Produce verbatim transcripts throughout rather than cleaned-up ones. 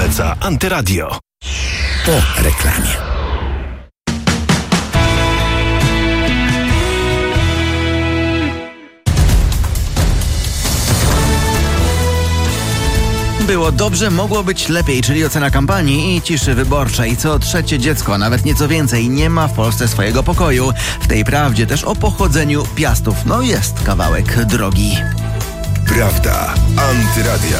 zleca Antyradio. Po reklamie. Było dobrze, mogło być lepiej, czyli ocena kampanii i ciszy wyborczej. Co trzecie dziecko, nawet nieco więcej, nie ma w Polsce swojego pokoju. W tej prawdzie też o pochodzeniu Piastów. No jest kawałek drogi. Prawda Antyradia.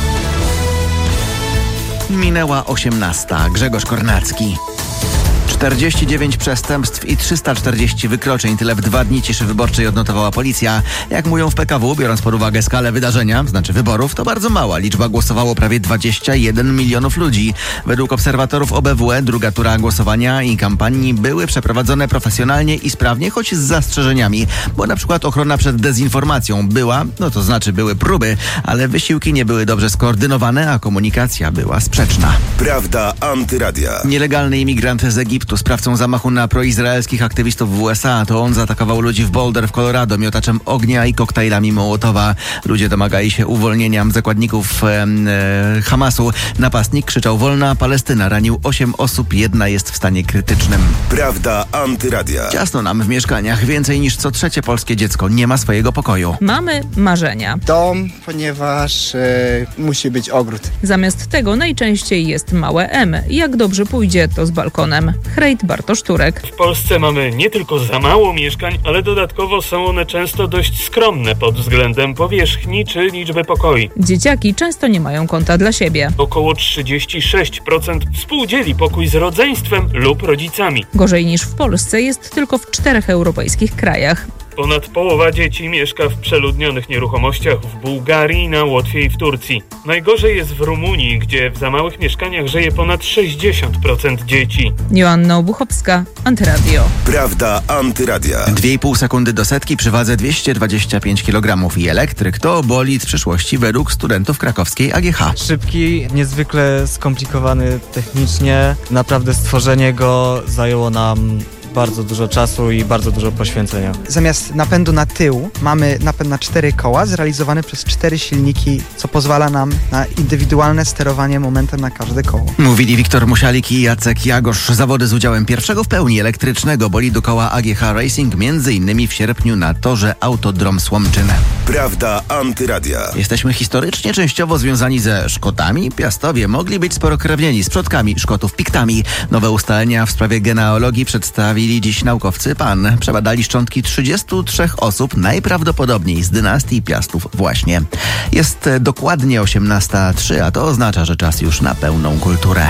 Minęła osiemnasta. Grzegorz Kornacki. czterdzieści dziewięć przestępstw i trzysta czterdzieści wykroczeń. Tyle w dwa dni ciszy wyborczej odnotowała policja. Jak mówią w P K W, biorąc pod uwagę skalę wydarzenia, znaczy wyborów, to bardzo mała liczba. Głosowało prawie dwadzieścia jeden milionów ludzi. Według obserwatorów O B W E druga tura głosowania i kampanii były przeprowadzone profesjonalnie i sprawnie, choć z zastrzeżeniami. Bo na przykład ochrona przed dezinformacją była, no to znaczy były próby, ale wysiłki nie były dobrze skoordynowane, a komunikacja była sprzeczna. Prawda Antyradia. Nielegalny imigrant z Egiptu, sprawcą zamachu na proizraelskich aktywistów w U S A, to on zaatakował ludzi w Boulder w Colorado miotaczem ognia i koktajlami Mołotowa. Ludzie domagali się uwolnienia zakładników e, e, Hamasu. Napastnik krzyczał wolna Palestyna. Ranił osiem osób, jedna jest w stanie krytycznym. Prawda Antyradia. Ciasno nam w mieszkaniach. Więcej niż co trzecie polskie dziecko nie ma swojego pokoju. Mamy marzenia. Dom, ponieważ e, musi być ogród. Zamiast tego najczęściej jest małe M. Jak dobrze pójdzie, to z balkonem. Hrejt Bartosz Turek. W Polsce mamy nie tylko za mało mieszkań, ale dodatkowo są one często dość skromne pod względem powierzchni czy liczby pokoi. Dzieciaki często nie mają kąta dla siebie. Około trzydzieści sześć procent współdzieli pokój z rodzeństwem lub rodzicami. Gorzej niż w Polsce jest tylko w czterech europejskich krajach. Ponad połowa dzieci mieszka w przeludnionych nieruchomościach w Bułgarii, na Łotwie i w Turcji. Najgorzej jest w Rumunii, gdzie w za małych mieszkaniach żyje ponad sześćdziesiąt procent dzieci. Joanna Obuchowska, Antyradio. Prawda Antyradia. dwie i pół sekundy do setki przy wadze dwieście dwadzieścia pięć kilogramów i elektryk to bolid przyszłości według studentów krakowskiej A G H. Szybki, niezwykle skomplikowany technicznie. Naprawdę stworzenie go zajęło nam bardzo dużo czasu i bardzo dużo poświęcenia. Zamiast napędu na tył mamy napęd na cztery koła zrealizowany przez cztery silniki, co pozwala nam na indywidualne sterowanie momentem na każde koło. Mówili Wiktor Musialik i Jacek Jagosz. Zawody z udziałem pierwszego w pełni elektrycznego bolidu koła A G H Racing między innymi w sierpniu na torze Autodrom Słomczyn. Prawda Antyradia. Jesteśmy historycznie częściowo związani ze Szkotami. Piastowie mogli być sporokrewnieni z przodkami Szkotów Piktami. Nowe ustalenia w sprawie genealogii przedstawi dziś naukowcy P A N. Przebadali szczątki trzydziestu trzech osób, najprawdopodobniej z dynastii Piastów właśnie. Jest dokładnie osiemnasta trzy, a to oznacza, że czas już na pełną kulturę.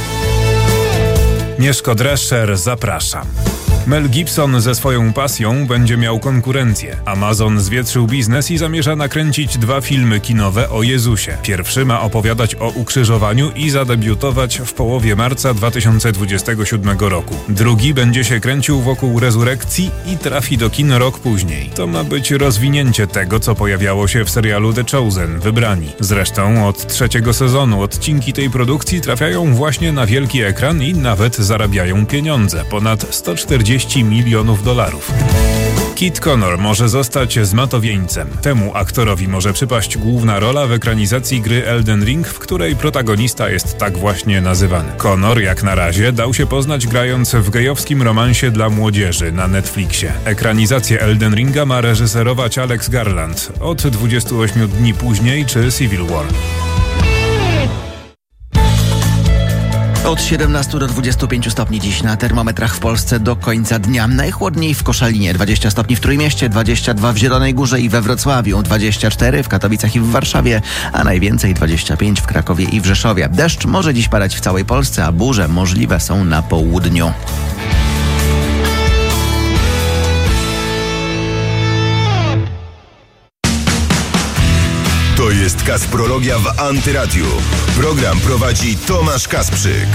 Mieszko Drescher zapraszam. Mel Gibson ze swoją pasją będzie miał konkurencję. Amazon zwietrzył biznes i zamierza nakręcić dwa filmy kinowe o Jezusie. Pierwszy ma opowiadać o ukrzyżowaniu i zadebiutować w połowie marca dwa tysiące dwudziestego siódmego roku. Drugi będzie się kręcił wokół rezurekcji i trafi do kin rok później. To ma być rozwinięcie tego, co pojawiało się w serialu The Chosen, Wybrani. Zresztą od trzeciego sezonu odcinki tej produkcji trafiają właśnie na wielki ekran i nawet zarabiają pieniądze. Ponad sto czterdzieści milionów dolarów. Kit Connor może zostać zmatowieńcem. Temu aktorowi może przypaść główna rola w ekranizacji gry Elden Ring, w której protagonista jest tak właśnie nazywany. Connor, jak na razie, dał się poznać grając w gejowskim romansie dla młodzieży na Netflixie. Ekranizację Elden Ringa ma reżyserować Alex Garland. Od dwudziestu ośmiu dni później czy Civil War. Od siedemnastu do dwudziestu pięciu stopni dziś na termometrach w Polsce do końca dnia. Najchłodniej w Koszalinie, dwadzieścia stopni w Trójmieście, dwadzieścia dwa w Zielonej Górze i we Wrocławiu, dwadzieścia cztery w Katowicach i w Warszawie, a najwięcej dwadzieścia pięć w Krakowie i w Rzeszowie. Deszcz może dziś padać w całej Polsce, a burze możliwe są na południu. To jest Kasprologia w Antyradiu. Program prowadzi Tomasz Kasprzyk.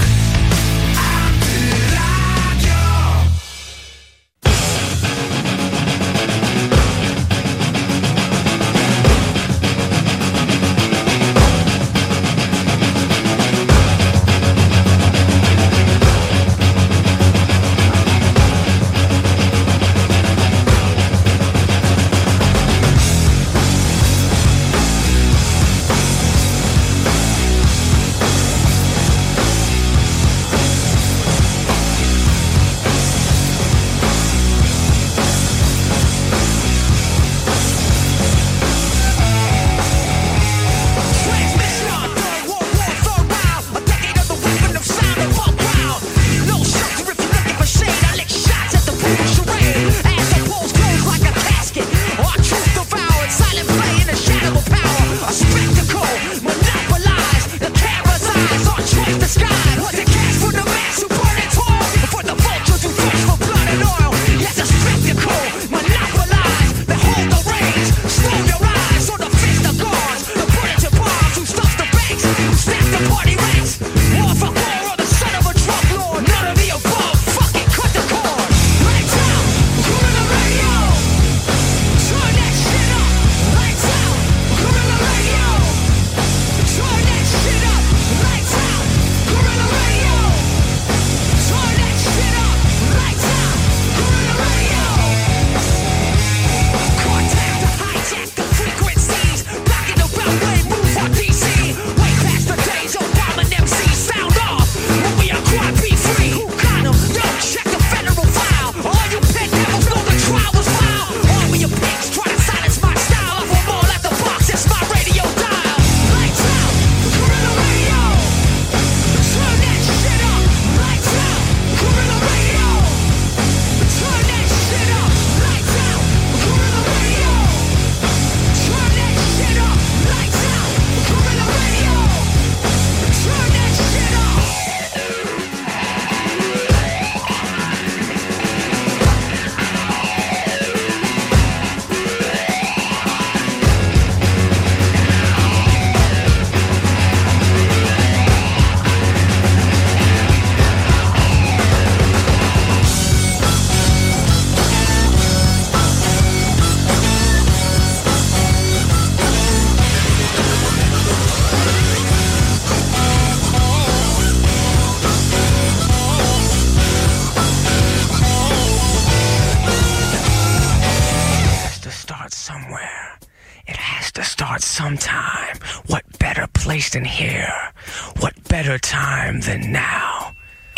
wasting here. What better time than now?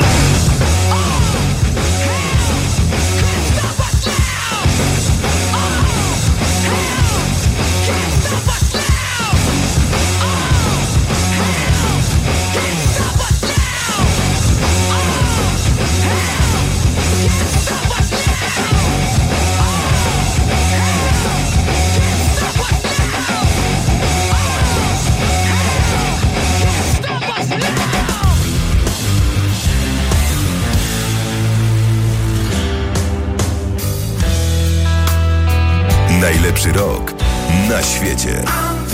Najlepszy rok na świecie.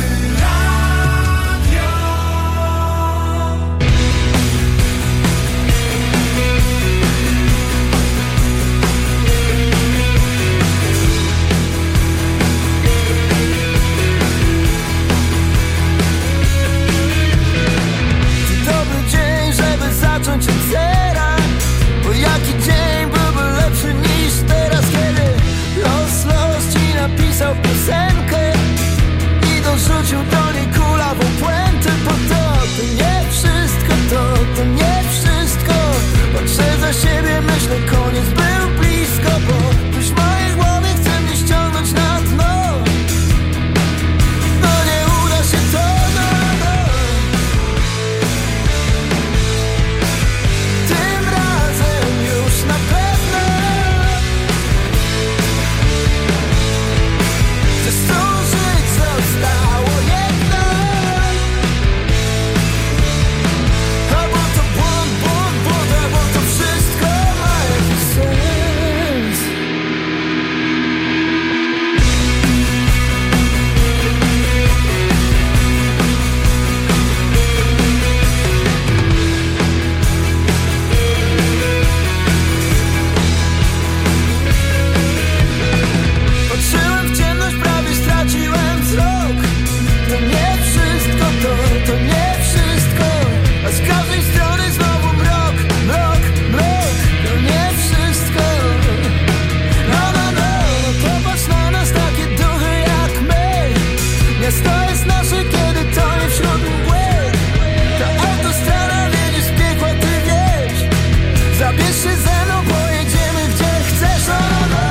Dobry dzień, żeby zacząć od zera, bo jaki dzień byłby lepszy niż teraz, kiedy los, los ci napisał piosenkę i dorzucił do niej kulawą puentę. Bo to, to nie wszystko, to, to nie wszystko. Patrzę za siebie, myślę, koniec był blisko, bo ktoś w mojej głowie chce mnie ściągnąć na dno. No nie uda się to, no, no. Tym razem już na pewno chcę stworzyć, zostało jedno. Albo to błąd, błąd, błąd, albo to wszystko ma jakiś sens. Patrzyłem w ciemność, prawie straciłem wzrok. To nie wszystko, to, to nie wszystko. A z każdej strony znowu mrok, mrok, mrok. To nie wszystko. No, no, no, no popatrz na nas, takie duchy jak my. Miasto jest nasze, kiedy tonie wśród mgły. Ta autostrada wiedzie z piekła, ty wiesz. Zabierz się ze mną, pojedziemy gdzie chcesz, no, no, no.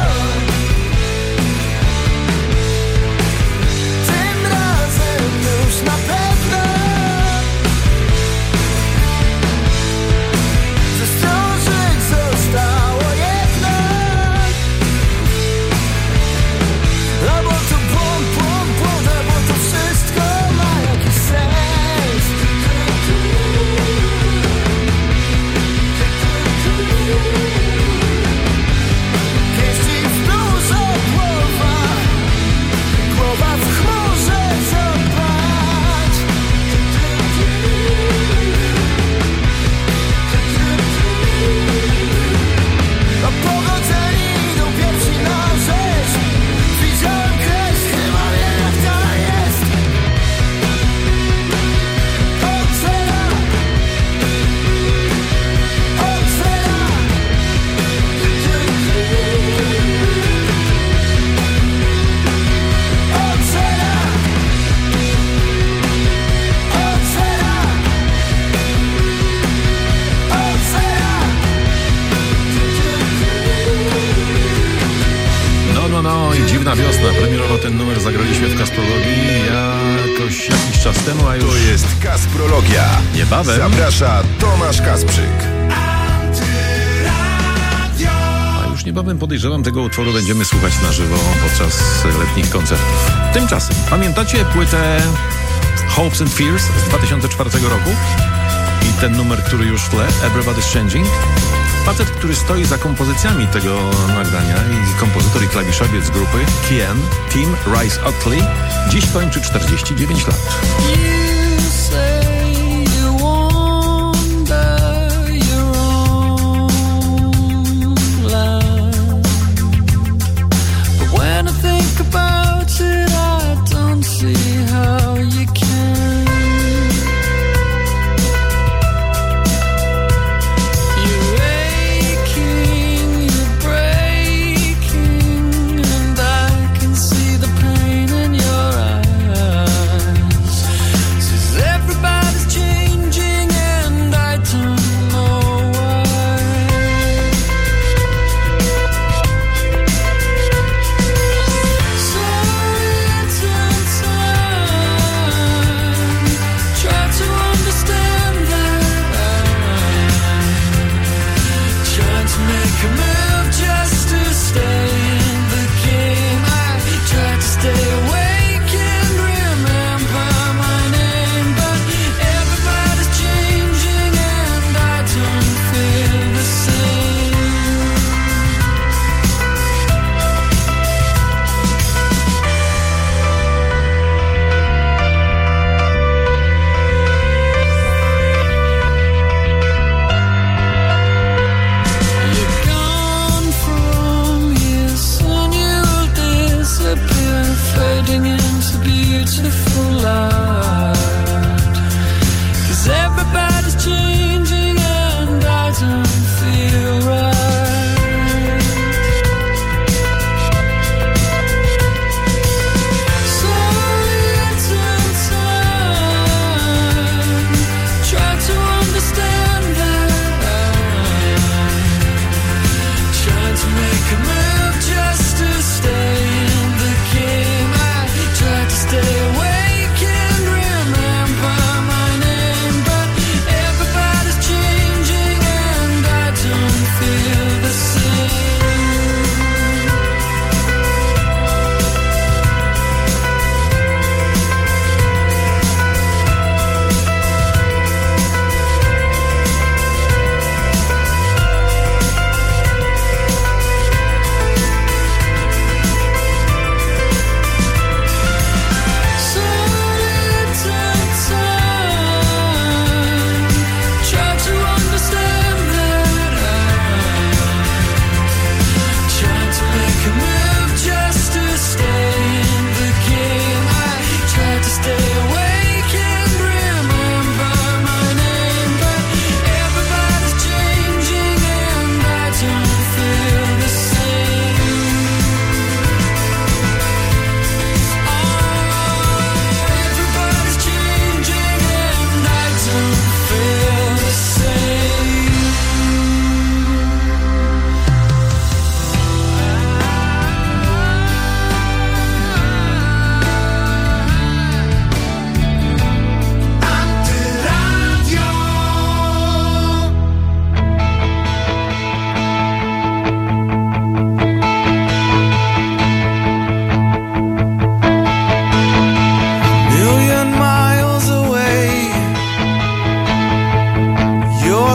Tym razem już na pewno chcę stworzyć, zostało jedno. Albo to błąd, błąd, błąd, albo to wszystko ma jakiś sens. Pieści w dużo głowa, głowa w chmurze, zobacz. A pogodzeni idą pierwsi na rzeź. Widziałem kreś, chyba wiem jak dalej jest. Od zera, od zera. Od zera, od zera, od zera. No, no, no i dziwna wiosna. Premierowo ten numer zagraliśmy w Kasprologii jakoś jakiś czas temu, a już To jest Kasprologia. niebawem. Zaprasza Tomasz Kasprzyk. A już niebawem podejrzewam tego utworu będziemy słuchać na żywo podczas letnich koncertów. Tymczasem, pamiętacie płytę Hopes and Fears z dwa tysiące czwartego roku? I ten numer, który już w tle, Everybody's Changing? Facet, który stoi za kompozycjami tego nagrania i kompozytor i klawiszowiec grupy Kien, Tim Rice-Otley, dziś kończy czterdzieści dziewięć lat. You say you wander your own land, but when I think about it, I don't see how you can. You're aching, you're breaking, and I can see the pain in your eyes. Says everybody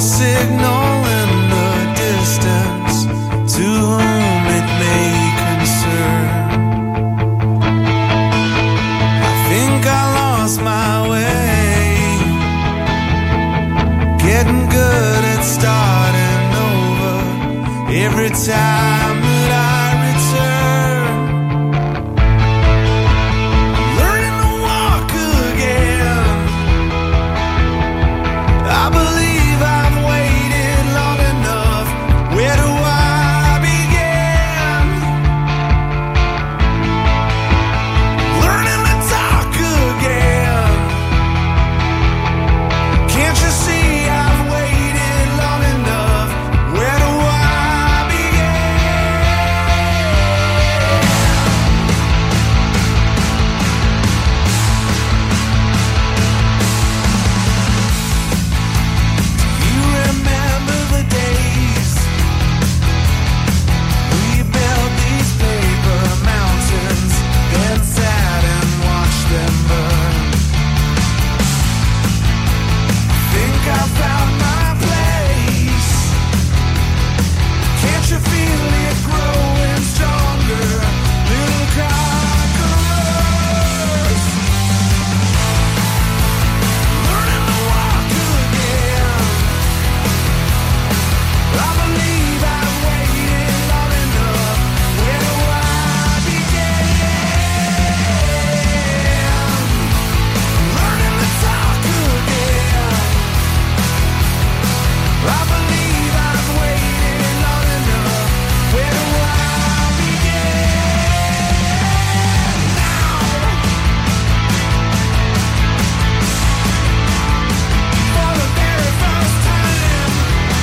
a signal in the distance to whom it may concern. I think I lost my way, getting good at starting over every time that I return. I'm learning to walk again. I believe I've waited long enough. Where do I begin? Learning to talk again. Can't you see I've waited long enough? Where do I begin? You remember the days we built these paper mountains, then sat and watched them burn. Think I found my place. Can't you feel it growing stronger? Little conquerors, learning to walk again. I believe I've waited long enough. Where do I begin? Learning to talk again. I believe I've waited long enough. Where do I begin? Now, for the very first time,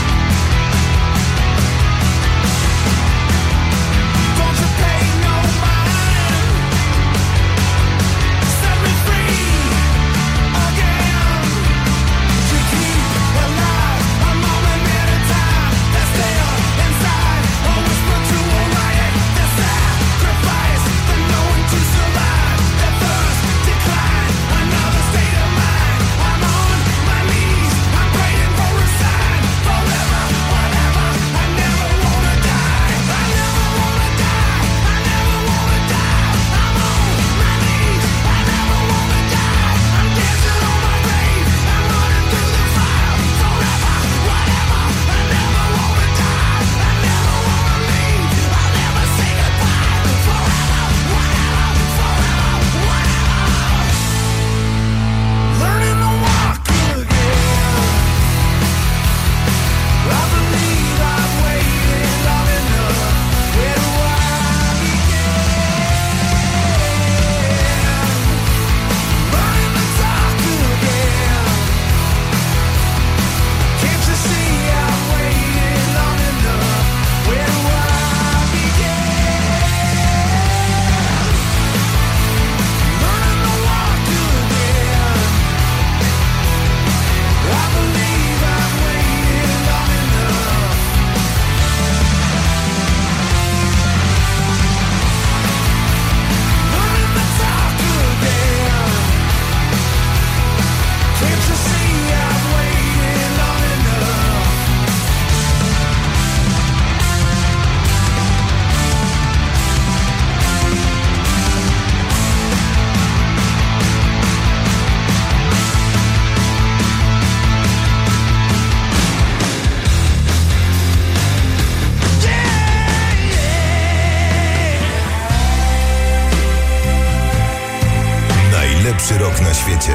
don't you pay no mind. Set me free again. To keep alive a moment at a time. That's still inside. A whisper to a riot. The sacrifice, the knowing to survive. The first decline, another state of mind. I'm on my knees. I'm praying for a sign. Forever, whatever. I never wanna die. I never wanna die. I never wanna die. I'm on my knees. I never wanna die. I'm dancing on my grave. I'm running through the fire. Forever, whatever. I never wanna die. I never wanna leave. I'll never say goodbye. Forever, whatever. Forever, whatever. Learning to walk again. I believe I've waited long enough. Where do I begin? Learning to talk again. Can't you see I've waited long enough? Where do I begin? Learning to walk again. I believe I've waited long enough. Learning to talk again. Can't you see I've waited long enough? Najlepszy rok na świecie.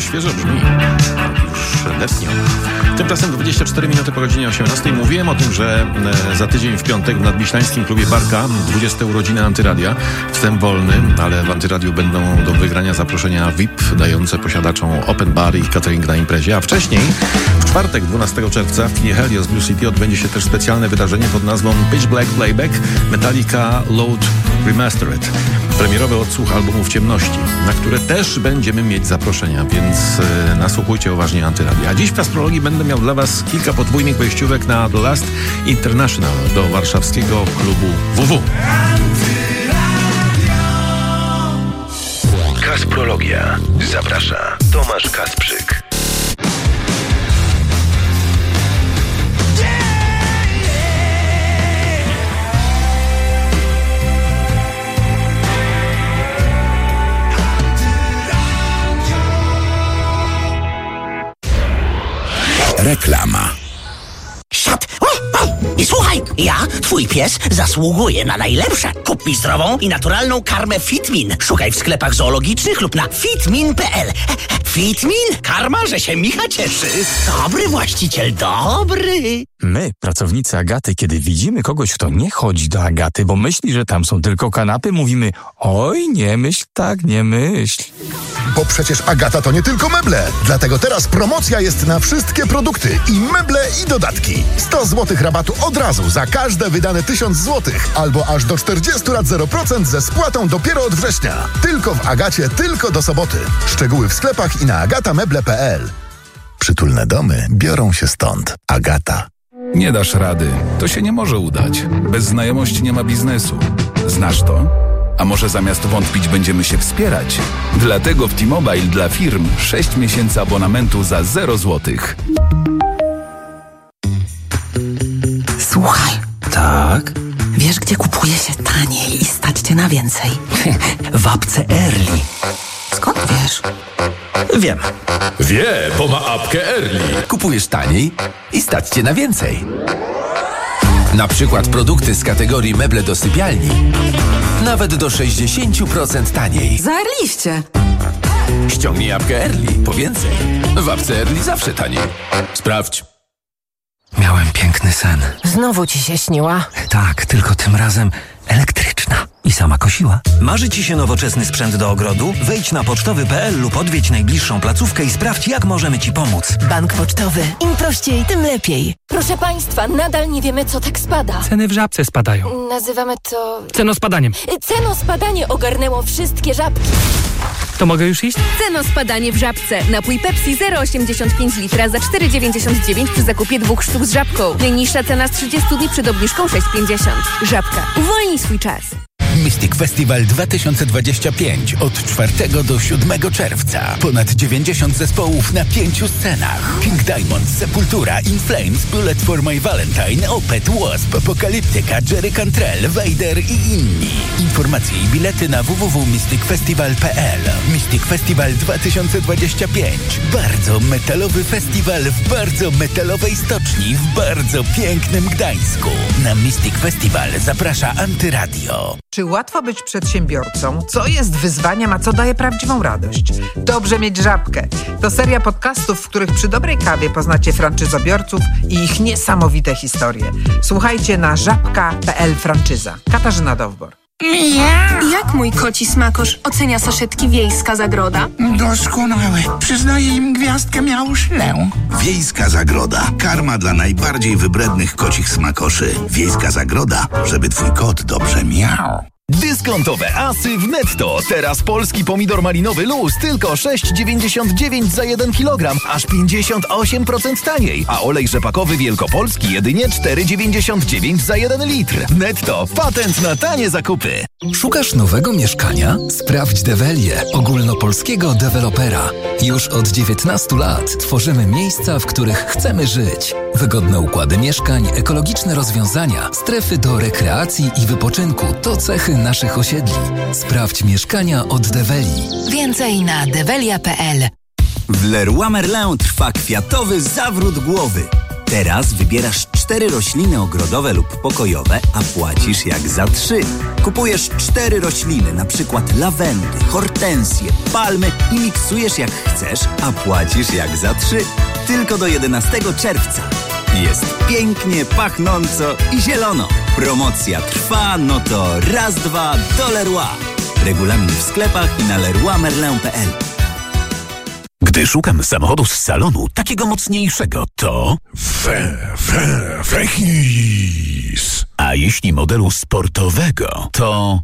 świeżo brzmi. Już letnio. Tymczasem dwadzieścia cztery minuty po godzinie osiemnastej. Mówiłem o tym, że e, za tydzień w piątek w nadwiślańskim klubie Barka dwudzieste urodziny Antyradia. Wstęp wolny, ale w Antyradiu będą do wygrania zaproszenia V I P dające posiadaczom open bar i catering na imprezie. A wcześniej w czwartek dwunastego czerwca w kinie Helios Blue City odbędzie się też specjalne wydarzenie pod nazwą Pitch Black Playback Metallica Load Remastered. Premierowy odsłuch albumu W ciemności, na które też będziemy mieć zaproszenia, więc e, nasłuchujcie uważnie Antyradia. A dziś w Kasprologii będę miał dla Was kilka podwójnych wejściówek na The Last International do warszawskiego klubu W W. Kasprologia. Zaprasza Tomasz Kasprzyk. Reklama. Siad! O, o. I słuchaj, ja, twój pies, zasługuję na najlepsze. Kup mi zdrową i naturalną karmę Fitmin. Szukaj w sklepach zoologicznych lub na fitmin kropka p l. Fitmin? Karma, że się Micha cieszy. Dobry właściciel, dobry. My, pracownicy Agaty, kiedy widzimy kogoś, kto nie chodzi do Agaty, bo myśli, że tam są tylko kanapy, mówimy: oj, nie myśl tak, nie myśl. Bo przecież Agata to nie tylko meble. Dlatego teraz promocja jest na wszystkie produkty. I meble, i dodatki. sto złotych rabatu od razu za każde wydane tysiąc złotych. Albo aż do czterdzieści lat zero procent ze spłatą dopiero od września. Tylko w Agacie, tylko do soboty. Szczegóły w sklepach i na agatameble kropka p l. Przytulne domy biorą się stąd. Agata. Nie dasz rady. To się nie może udać. Bez znajomości nie ma biznesu. Znasz to? A może zamiast wątpić będziemy się wspierać? Dlatego w T-Mobile dla firm sześć miesięcy abonamentu za zero złotych. Słuchaj. Tak? Wiesz, gdzie kupuje się taniej i stać cię na więcej? W apce Early. Skąd wiesz? Wiem. Wie, bo ma apkę Early. Kupujesz taniej i stać cię na więcej. Na przykład produkty z kategorii meble do sypialni. Nawet do sześćdziesiąt procent taniej. Zaerliście. Ściągnij apkę Early po więcej. W apce Early zawsze taniej. Sprawdź. Miałem piękny sen. Znowu ci się śniła? Tak, tylko tym razem elektryczna. I sama kosiła. Marzy ci się nowoczesny sprzęt do ogrodu? Wejdź na pocztowy kropka p l lub odwiedź najbliższą placówkę i sprawdź, jak możemy ci pomóc. Bank Pocztowy. Im prościej, tym lepiej. Proszę państwa, nadal nie wiemy, co tak spada. Ceny w Żabce spadają. Nazywamy to... Cenospadaniem. Cenospadanie ogarnęło wszystkie żabki. To mogę już iść? Cenospadanie w Żabce. Napój Pepsi zero przecinek osiemdziesiąt pięć litra za cztery dziewięćdziesiąt dziewięć przy zakupie dwóch sztuk z żabką. Najniższa cena z trzydziestu dni przed obniżką sześć pięćdziesiąt. Żabka. Uwolnij swój czas. Mystic Festival dwa tysiące dwudziesty piąty od czwartego do siódmego czerwca. Ponad dziewięćdziesiąt zespołów na pięciu scenach. Pink Diamond, Sepultura, In Flames, Bullet for My Valentine, Opeth, Wasp, Apocalyptica, Jerry Cantrell, Vader i inni. Informacje i bilety na w w w kropka mystic festival kropka p l. Mystic Festival dwa tysiące dwudziesty piąty. Bardzo metalowy festiwal w bardzo metalowej stoczni w bardzo pięknym Gdańsku. Na Mystic Festival zaprasza Antyradio. Czy łatwo być przedsiębiorcą? Co jest wyzwaniem, a co daje prawdziwą radość? Dobrze mieć Żabkę. To seria podcastów, w których przy dobrej kawie poznacie franczyzobiorców i ich niesamowite historie. Słuchajcie na żabka kropka p l franczyza. Katarzyna Dowbor. Jak mój koci smakosz ocenia saszetki Wiejska Zagroda? Doskonałe. Przyznaję im gwiazdkę miałszlę. Wiejska Zagroda. Karma dla najbardziej wybrednych kocich smakoszy. Wiejska Zagroda, żeby twój kot dobrze miał. Dyskontowe asy w Netto. Teraz polski pomidor malinowy luz tylko sześć dziewięćdziesiąt dziewięć za jeden kilogram, aż pięćdziesiąt osiem procent taniej. A olej rzepakowy wielkopolski jedynie cztery dziewięćdziesiąt dziewięć za jeden litr. Netto. Patent na tanie zakupy. Szukasz nowego mieszkania? Sprawdź Develię, ogólnopolskiego dewelopera. Już od dziewiętnastu lat tworzymy miejsca, w których chcemy żyć. Wygodne układy mieszkań, ekologiczne rozwiązania, strefy do rekreacji i wypoczynku to cechy naszych osiedli. Sprawdź mieszkania od Develi. Więcej na develia kropka p l. W Leroy Merlin trwa kwiatowy zawrót głowy. Teraz wybierasz cztery rośliny ogrodowe lub pokojowe, a płacisz jak za trzy. Kupujesz cztery rośliny, na przykład lawendy, hortensje, palmy i miksujesz jak chcesz, a płacisz jak za trzy. Tylko do jedenastego czerwca. Jest pięknie, pachnąco i zielono. Promocja trwa, no to raz, dwa, do Leroy. Regulamin w sklepach i na leroy merlin kropka p l. Gdy szukam samochodu z salonu, takiego mocniejszego, to... Fe, fe, Fechis. A jeśli modelu sportowego, to...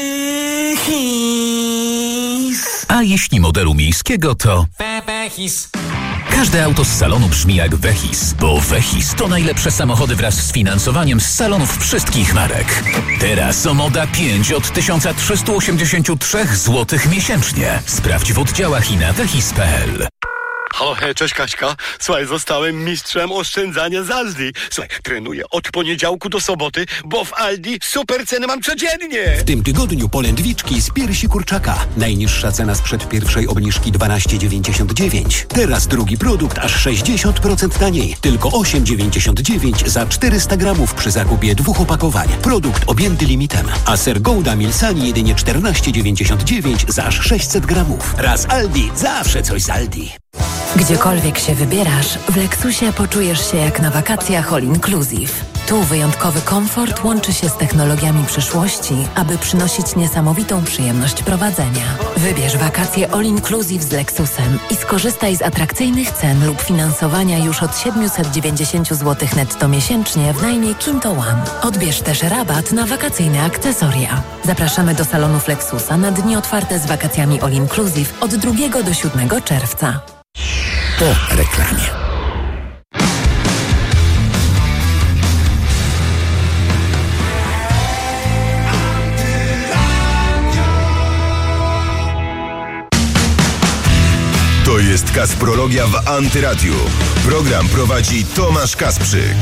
Fechis. A jeśli modelu miejskiego, to... Fechis. Każde auto z salonu brzmi jak Vechis, bo Vechis to najlepsze samochody wraz z finansowaniem z salonów wszystkich marek. Teraz Omoda pięć od tysiąc trzysta osiemdziesiąt trzy złotych miesięcznie. Sprawdź w oddziałach i na vechis kropka p l. Halo, hej, cześć Kaśka. Słuchaj, zostałem mistrzem oszczędzania z Aldi. Słuchaj, trenuję od poniedziałku do soboty, bo w Aldi super ceny mam codziennie. W tym tygodniu polędwiczki z piersi kurczaka. Najniższa cena sprzed pierwszej obniżki dwanaście dziewięćdziesiąt dziewięć. Teraz drugi produkt aż sześćdziesiąt procent taniej. Tylko osiem dziewięćdziesiąt dziewięć za czterysta gramów przy zakupie dwóch opakowań. Produkt objęty limitem. A ser Gouda Milsani jedynie czternaście dziewięćdziesiąt dziewięć za aż sześćset gramów. Raz Aldi, zawsze coś z Aldi. Gdziekolwiek się wybierasz, w Lexusie poczujesz się jak na wakacjach all inclusive. Tu wyjątkowy komfort łączy się z technologiami przyszłości, aby przynosić niesamowitą przyjemność prowadzenia. Wybierz wakacje all inclusive z Lexusem i skorzystaj z atrakcyjnych cen lub finansowania już od siedemset dziewięćdziesiąt złotych netto miesięcznie w najmie Kinto One. Odbierz też rabat na wakacyjne akcesoria. Zapraszamy do salonów Lexusa na dni otwarte z wakacjami all inclusive od drugiego do siódmego czerwca. Po reklamie. To jest Kasprologia w Antyradiu. Program prowadzi Tomasz Kasprzyk.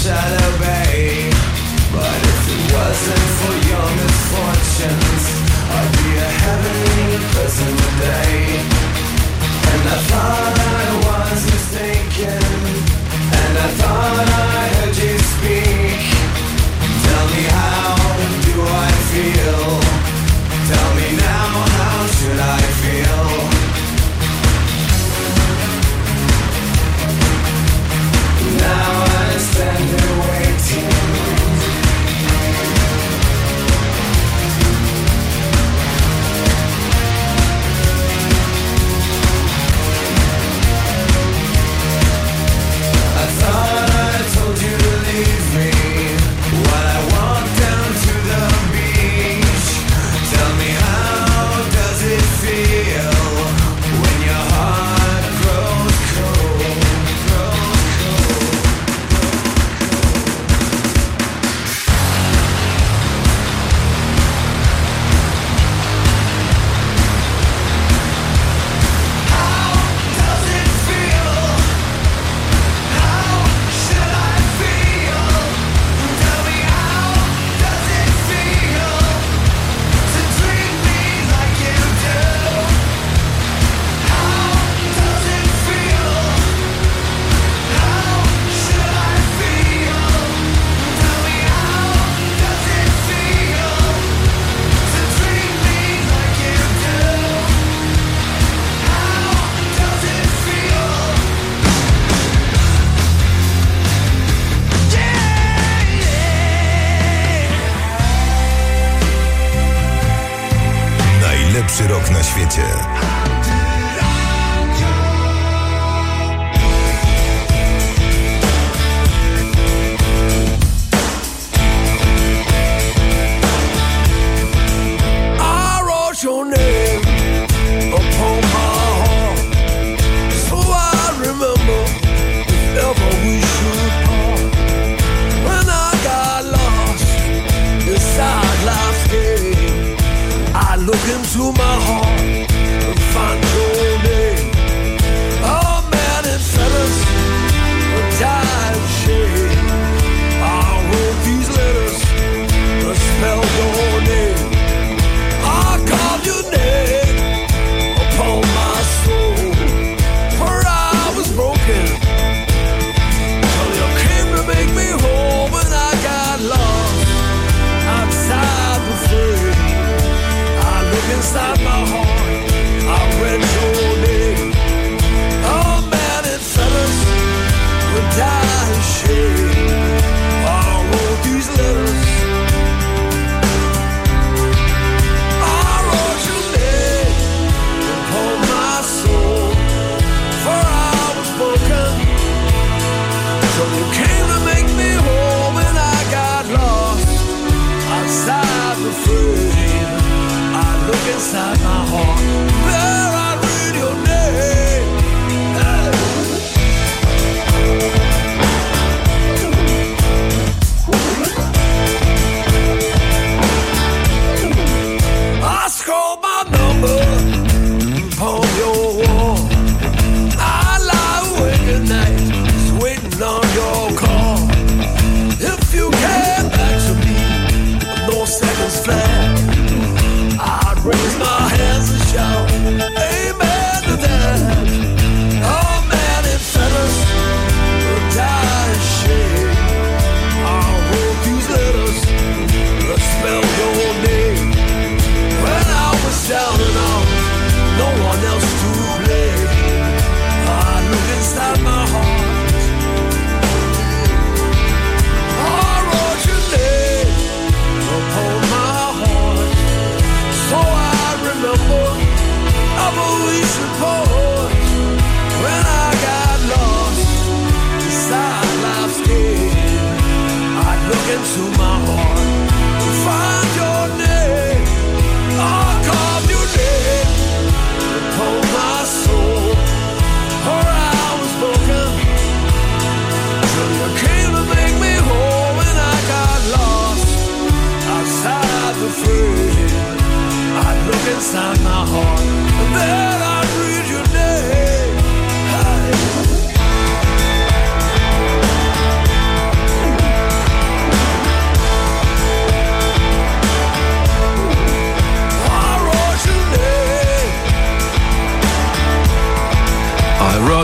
Shadow Bay. But if it wasn't for your misfortunes, najlepszy rok na świecie. Look into my heart and find your name. Oh man, it fellas a dying shame. I wrote these letters to spell your name. I called your name upon my soul, for I was broken till you came to make me whole. When I got lost outside the frame, inside my heart, I read your name. Oh man, it fellas would die of shame. I wrote these letters. I wrote your name upon my soul, for I was broken, so you came to make me whole. When I got lost outside the frame, look inside my heart, there I read your name. I scroll my number upon your wall. I lie awake at night, just waiting on your call. If you came back to me, no seconds flat, I'd raise my hands and shout,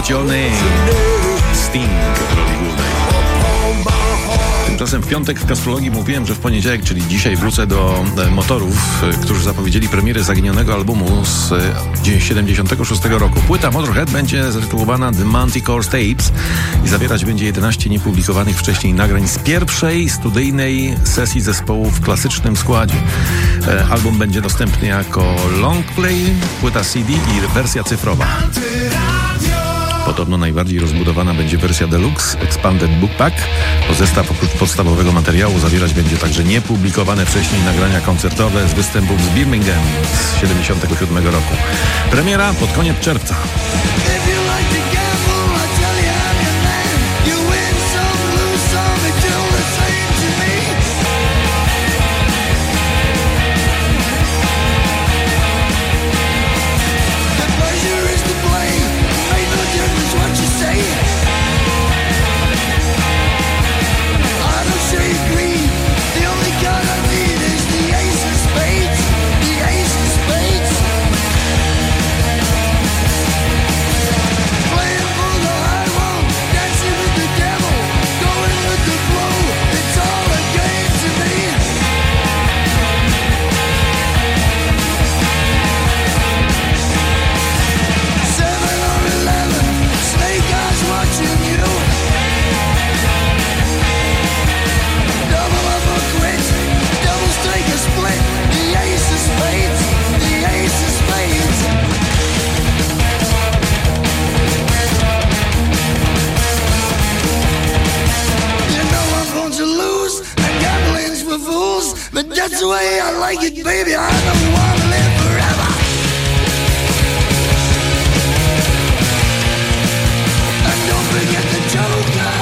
Johnny. Sting w roli głównej. Tymczasem w piątek w Kasprologii mówiłem, że w poniedziałek, czyli dzisiaj, wrócę do Motorów, którzy zapowiedzieli premierę zaginionego albumu z siedemdziesiątego szóstego roku. Płyta Motorhead będzie zatytułowana The Manticore Tapes i zawierać będzie jedenaście niepublikowanych wcześniej nagrań z pierwszej studyjnej sesji zespołu w klasycznym składzie. Album będzie dostępny jako longplay, płyta C D i wersja cyfrowa. Podobno najbardziej rozbudowana będzie wersja Deluxe Expanded Book Pack. To zestaw oprócz podstawowego materiału zawierać będzie także niepublikowane wcześniej nagrania koncertowe z występów z Birmingham z siedemdziesiątego siódmego roku. Premiera pod koniec czerwca. But that's the way I like it, baby. I don't wanna live forever. And don't forget the Joker.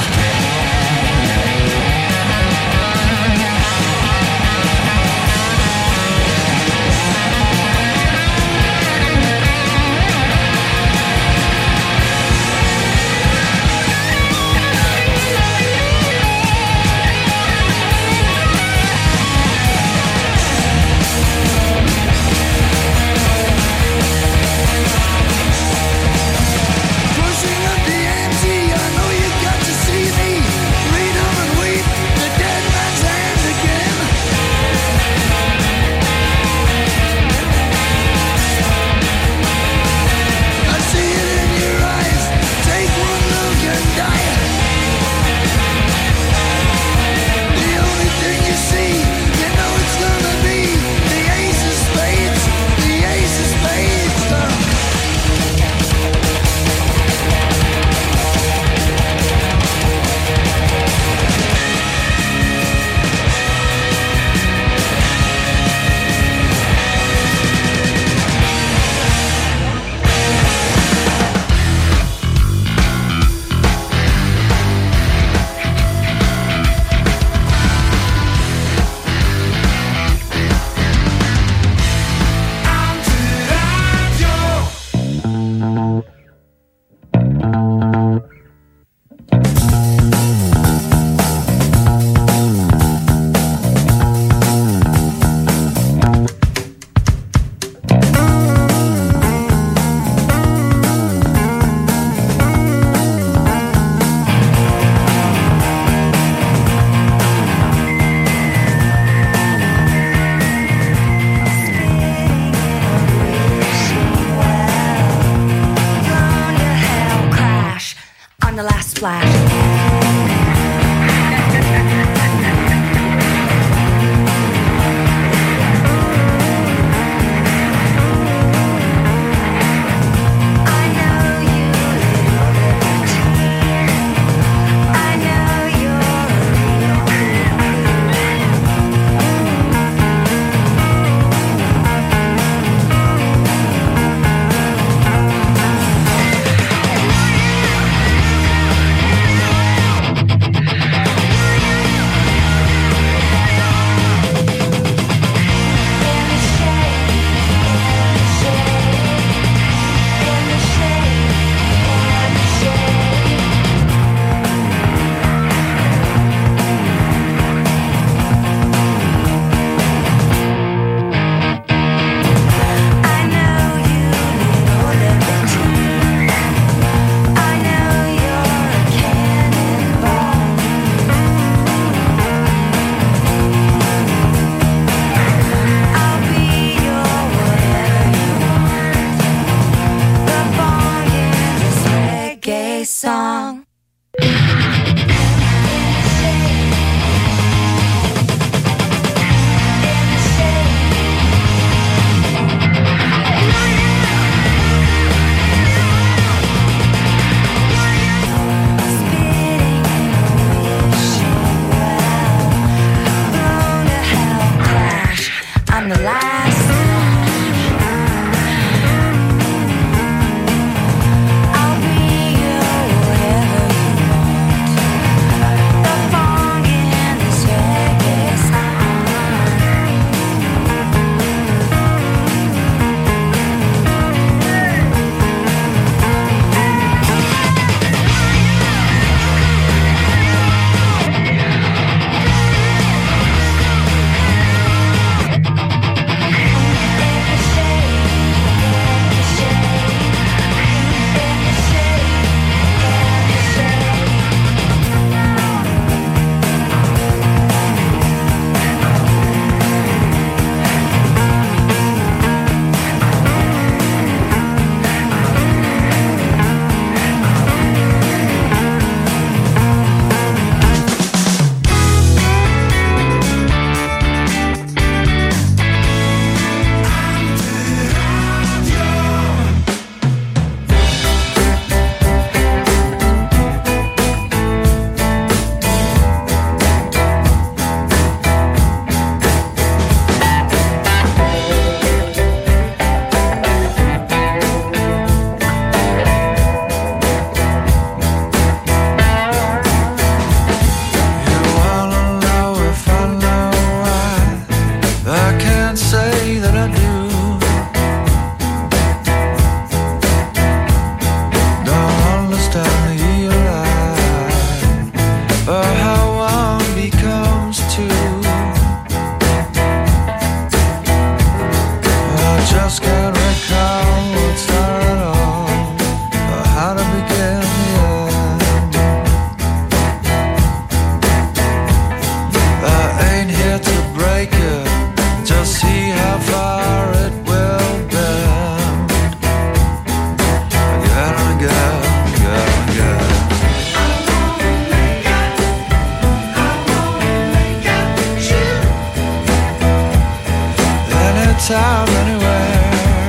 Anytime, anywhere.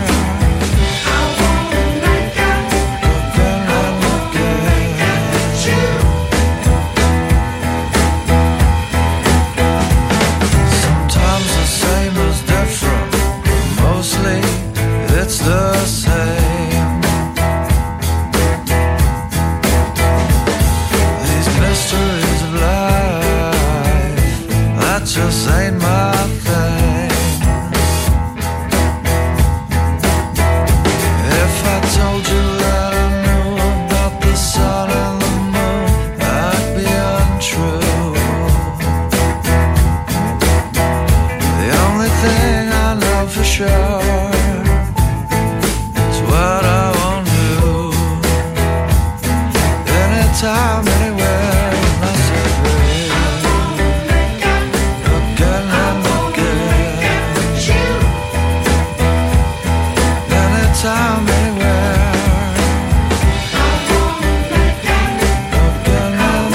It's the same. These mysteries of life, that just ain't my thing. If I told you that I knew about the sun and the moon, that'd be untrue. The only thing I know for sure, time, anywhere, I said, again and again. Anytime, anywhere. Again and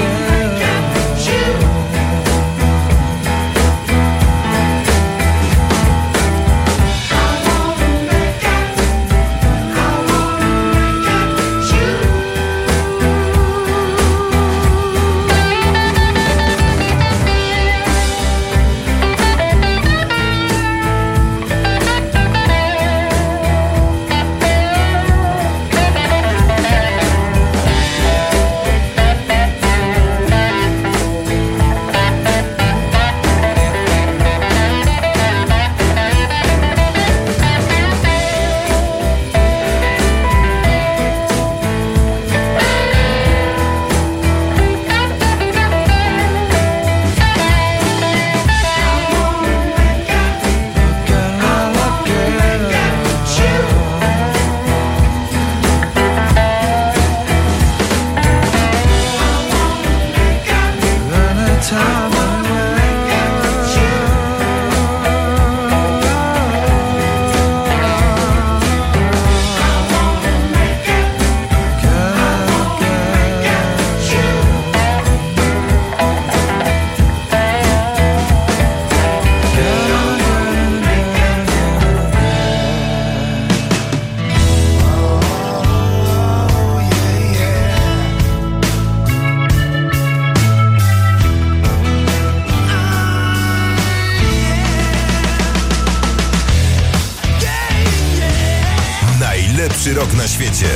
Rok na świecie.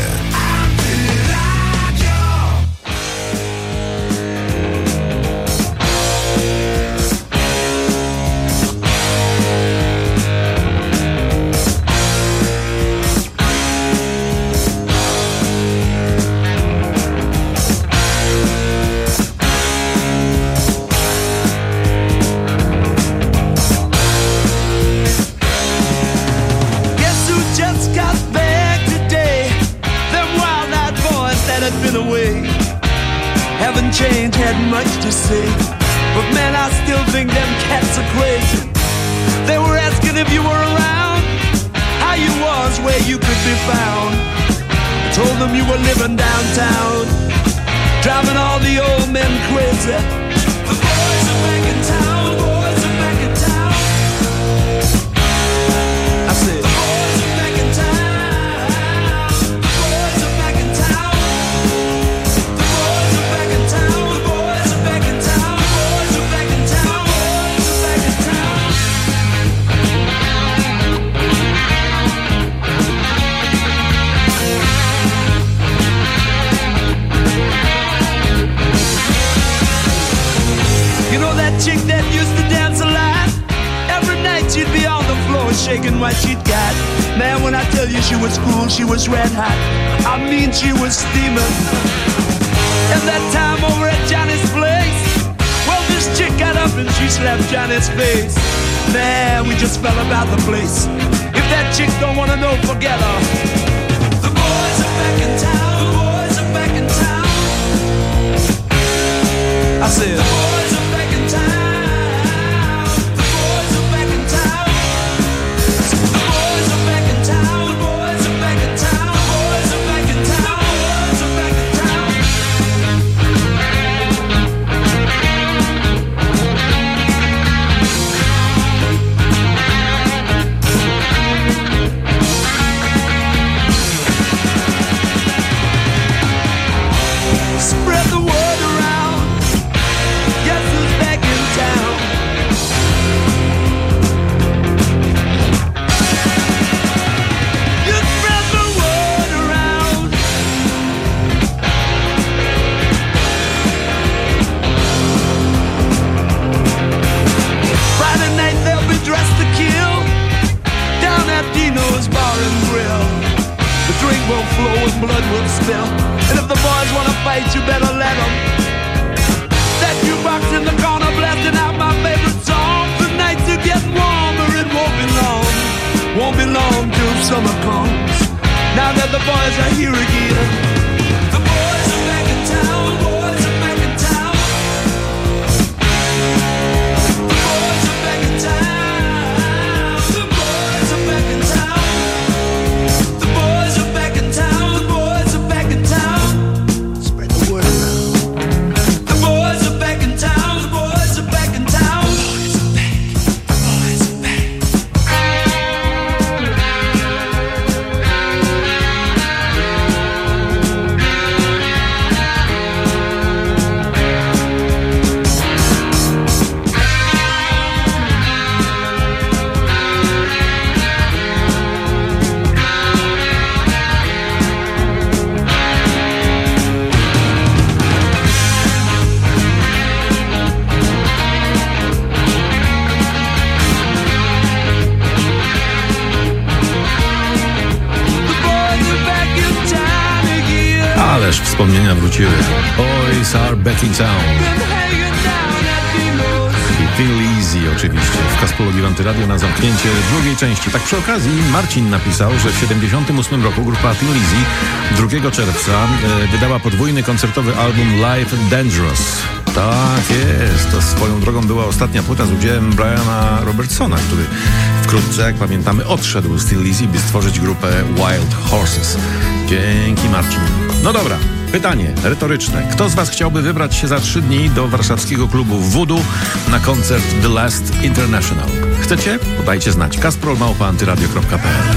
Change had much to say, but man, I still think them cats are crazy. They were asking if you were around, how you was, where you could be found. I told them you were living downtown, driving all the old men crazy. The boys are back in town, the boys are back in town. I said, the boys are back in town, the boys are back in town. The boys are back in town. Chick that used to dance a lot, every night she'd be on the floor shaking what she'd got. Man, when I tell you she was cool, she was red hot, I mean she was steaming. And that time over at Johnny's place, well, this chick got up and she slapped Johnny's face. Man, we just fell about the place. If that chick don't wanna know, forget her. The boys are back in town, the boys are back in town. I said, the boys are back in town. summer comes. Now that the boys are here again. The boys are back in town, the boys are back in town. The boys are back in town, the boys are back in town. The boys are back in town, the boys are back in town. Spread the word around. The boys are back in town, the boys are back in town. Boys are back, boys are back. Ależ wspomnienia wróciły. Boys are back in town. I Feel Easy oczywiście w Kasprologii w Antyradio na zamknięcie drugiej części. Tak przy okazji Marcin napisał, że w siedemdziesiątym ósmym roku grupa Feel Easy drugiego czerwca e, wydała podwójny koncertowy album Live Dangerous. Tak jest, to swoją drogą była ostatnia płyta z udziałem Briana Robertsona, który wkrótce, jak pamiętamy, odszedł z Feel Easy, by stworzyć grupę Wild Horses. Dzięki, Marcin. No dobra, pytanie retoryczne. Kto z was chciałby wybrać się za trzy dni do warszawskiego klubu Voodoo na koncert The Last International? Chcecie? Podajcie znać. kasprol małpa antyradio kropka p l.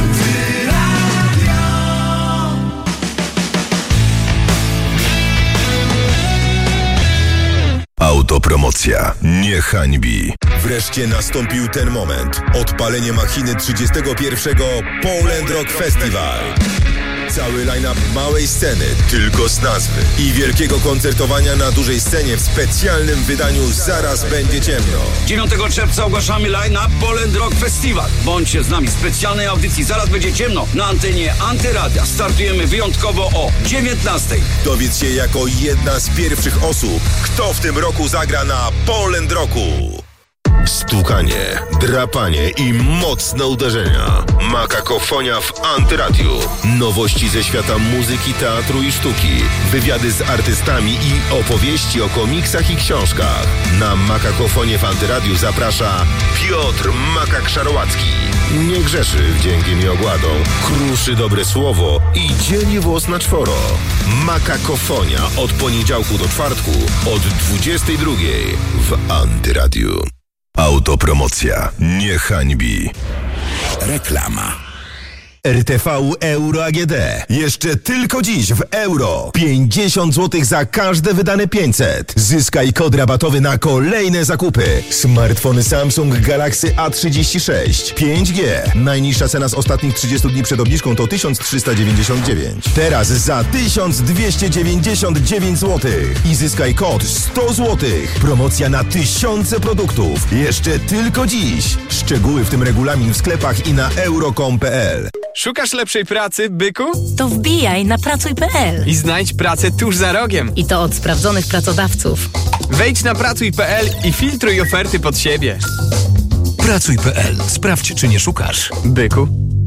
Autopromocja nie hańbi. Wreszcie nastąpił ten moment. Odpalenie machiny trzydziestego pierwszego Poland Rock Festival. Cały line-up małej sceny, tylko z nazwy, i wielkiego koncertowania na dużej scenie w specjalnym wydaniu Zaraz będzie ciemno. dziewiątego czerwca ogłaszamy line-up Poland Rock Festival. Bądźcie z nami w specjalnej audycji Zaraz będzie ciemno na antenie Antyradia. Startujemy wyjątkowo o dziewiętnastej. Dowiedz się jako jedna z pierwszych osób, kto w tym roku zagra na Poland Rocku. Stukanie, drapanie i mocne uderzenia. Makakofonia w Antyradiu. Nowości ze świata muzyki, teatru i sztuki. Wywiady z artystami i opowieści o komiksach i książkach. Na Makakofonię w Antyradiu zaprasza Piotr Makak-Szarłacki. Nie grzeszy wdziękiem i ogładą. Kruszy dobre słowo i dzieli włos na czworo. Makakofonia od poniedziałku do czwartku od dwudziestej drugiej w Antyradiu. Autopromocja nie hańbi. Reklama. R T V Euro A G D. Jeszcze tylko dziś w euro. pięćdziesiąt złotych za każde wydane pięćset. Zyskaj kod rabatowy na kolejne zakupy. Smartfony Samsung Galaxy A trzydzieści sześć pięć G. Najniższa cena z ostatnich trzydziestu dni przed obniżką to tysiąc trzysta dziewięćdziesiąt dziewięć. Teraz za tysiąc dwieście dziewięćdziesiąt dziewięć złotych. I zyskaj kod sto złotych. Promocja na tysiące produktów. Jeszcze tylko dziś. Szczegóły, w tym regulamin, w sklepach i na euro kropka com kropka p l. Szukasz lepszej pracy, byku? To wbijaj na pracuj kropka p l i znajdź pracę tuż za rogiem. I to od sprawdzonych pracodawców. Wejdź na pracuj kropka p l i filtruj oferty pod siebie. pracuj kropka p l. Sprawdź, czy nie szukasz. Byku.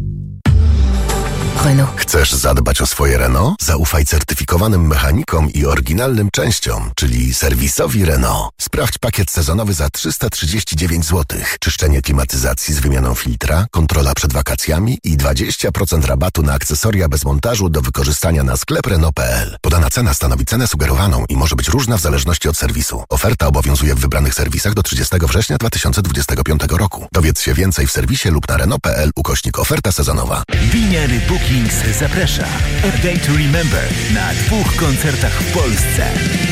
Renault. Chcesz zadbać o swoje Renault? Zaufaj certyfikowanym mechanikom i oryginalnym częściom, czyli serwisowi Renault. Sprawdź pakiet sezonowy za trzysta trzydzieści dziewięć złotych. Czyszczenie klimatyzacji z wymianą filtra, kontrola przed wakacjami i dwadzieścia procent rabatu na akcesoria bez montażu do wykorzystania na sklep Renault kropka p l. Podana cena stanowi cenę sugerowaną i może być różna w zależności od serwisu. Oferta obowiązuje w wybranych serwisach do trzydziestego września dwa tysiące dwudziestego piątego roku. Dowiedz się więcej w serwisie lub na Renault kropka p l ukośnik oferta sezonowa. Winiary Bookings zaprasza A Day to Remember na dwóch koncertach w Polsce.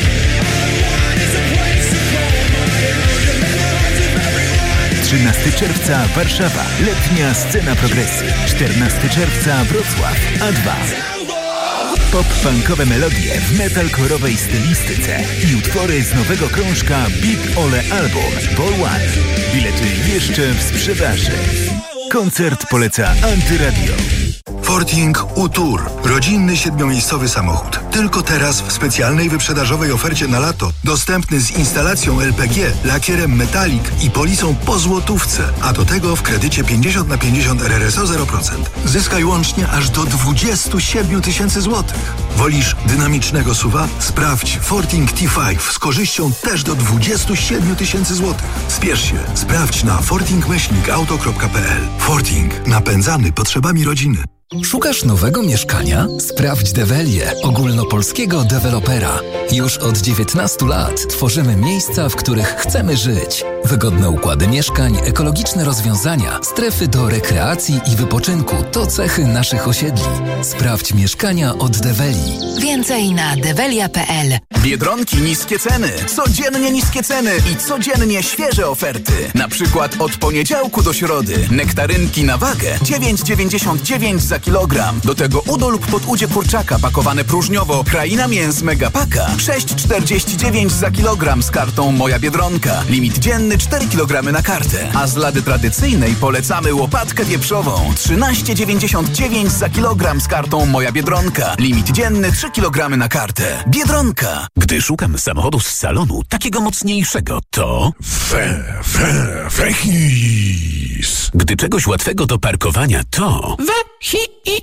trzynastego czerwca Warszawa, letnia scena progresji. czternastego czerwca Wrocław, A dwa. Pop-punkowe melodie w metalkorowej stylistyce i utwory z nowego krążka Big Ole Album Ball One. Bilety jeszcze w sprzedaży. Koncert poleca Antyradio. Forting U-Tour. Rodzinny siedmiomiejscowy samochód. Tylko teraz w specjalnej wyprzedażowej ofercie na lato. Dostępny z instalacją L P G, lakierem metalik i polisą po złotówce. A do tego w kredycie pięćdziesiąt na pięćdziesiąt R R S O zero procent. Zyskaj łącznie aż do dwadzieścia siedem tysięcy złotych. Wolisz dynamicznego S U V-a? Sprawdź Forting T pięć z korzyścią też do dwadzieścia siedem tysięcy złotych. Spiesz się. Sprawdź na forting myślnik auto kropka p l. Forting. Napędzany potrzebami rodziny. Szukasz nowego mieszkania? Sprawdź Develię, ogólnopolskiego dewelopera. Już od dziewiętnastu lat tworzymy miejsca, w których chcemy żyć. Wygodne układy mieszkań, ekologiczne rozwiązania, strefy do rekreacji i wypoczynku to cechy naszych osiedli. Sprawdź mieszkania od Develi. Więcej na develia kropka p l. Biedronki niskie ceny, codziennie niskie ceny i codziennie świeże oferty. Na przykład od poniedziałku do środy nektarynki na wagę dziewięć dziewięćdziesiąt dziewięć za kilogram. Do tego udo lub podudzie kurczaka pakowane próżniowo Kraina Mięs Megapaka sześć czterdzieści dziewięć za kilogram z kartą Moja Biedronka. Limit dzienny cztery kilogramy na kartę. A z lady tradycyjnej polecamy łopatkę wieprzową trzynaście dziewięćdziesiąt dziewięć za kilogram z kartą Moja Biedronka. Limit dzienny trzy kilogramy na kartę. Biedronka. Gdy szukam samochodu z salonu, takiego mocniejszego, to... Fe, fe, Vechis. Gdy czegoś łatwego do parkowania, to... Vechis.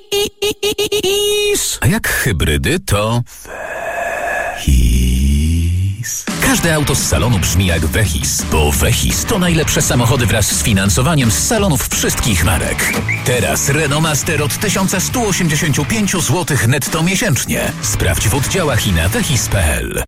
A jak hybrydy, to... Vechis. Każde auto z salonu brzmi jak Vechis, bo Vechis to najlepsze samochody wraz z finansowaniem z salonów wszystkich marek. Teraz Renault Master od tysiąc sto osiemdziesiąt pięć złotych netto miesięcznie. Sprawdź w oddziałach i na vechis kropka p l.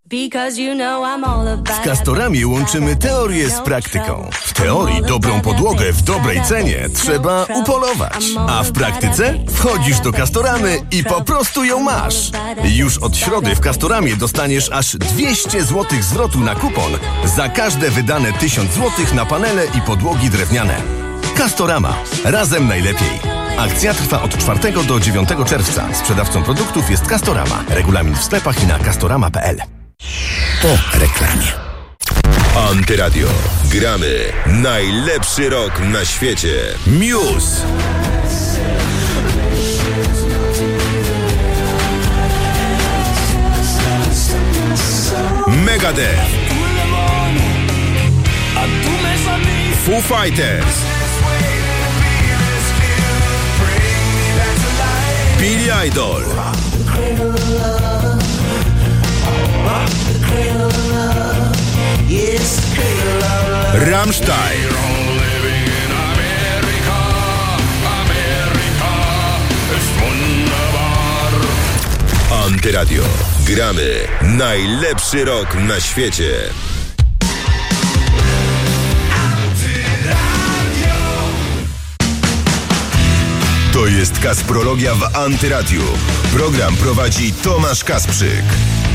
Z Castorami łączymy teorię z praktyką. W teorii dobrą podłogę w dobrej cenie trzeba upolować. A w praktyce wchodzisz do Castoramy i po prostu ją masz. Już od środy w Castoramie dostaniesz aż dwieście złotych zwrotu na kupon za każde wydane tysiąc złotych na panele i podłogi drewniane. Castorama. Razem najlepiej. Akcja trwa od czwartego do dziewiątego czerwca. Sprzedawcą produktów jest Castorama. Regulamin w sklepach i na castorama kropka p l. Po reklamie. Antyradio. Gramy najlepszy rok na świecie. Muse. Megadeth. Foo Fighters. Billy Idol. Rammstein. Antyradio. Gramy najlepszy rok na świecie. To jest Kasprologia w Antyradiu. Program prowadzi Tomasz Kasprzyk.